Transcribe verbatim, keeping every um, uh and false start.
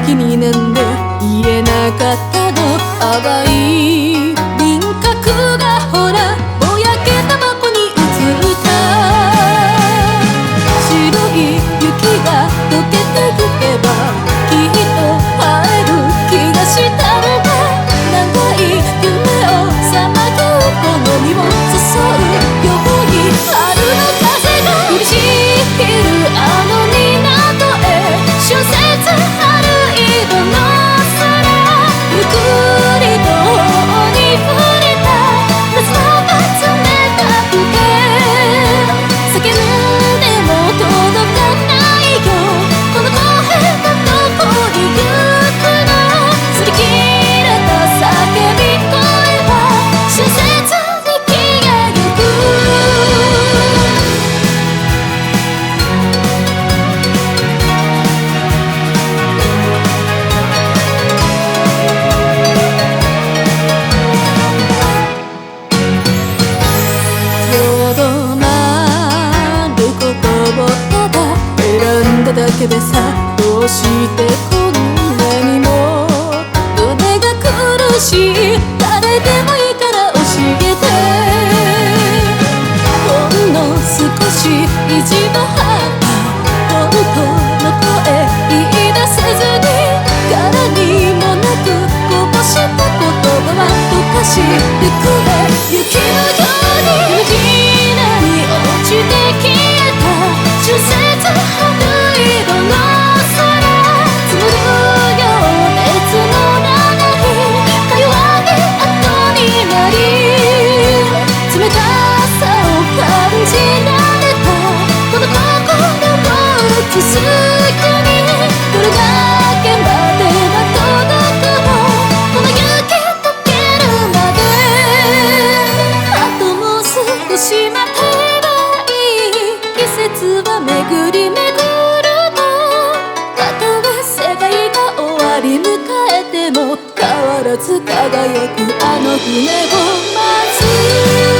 気になんで言えなかったの。淡い輪郭がほらぼやけたバコに映った白い雪が溶けてゆけばきっと会える気がしたんだ。長い夢をさまようこの身を誘うように春の風が降りしきるあの港へ春節春色の空ゆっくりと頬に触れた夏のが冷たくて叫んでも届かないよこの声はどこに行くの擦り切れた叫び声は春節に消えゆくとどまることをただ選んだだけでさどうしてこんなにも胸が苦しい誰でもいいから教えてほんの少し意地の張った本当の声言い出せずに柄にもなくこぼした言葉は溶かしてくれ雪のように手のひらに落ちて消えた春節春色の空積もるよ熱の長いか弱い後になり冷たさを感じられたこの心を映す君どれだけまでは届くのこの雪溶けるまであともう少し待てばいい季節は巡り巡るのたとえ世界が終わり迎えても変わらず輝くあの船を待つ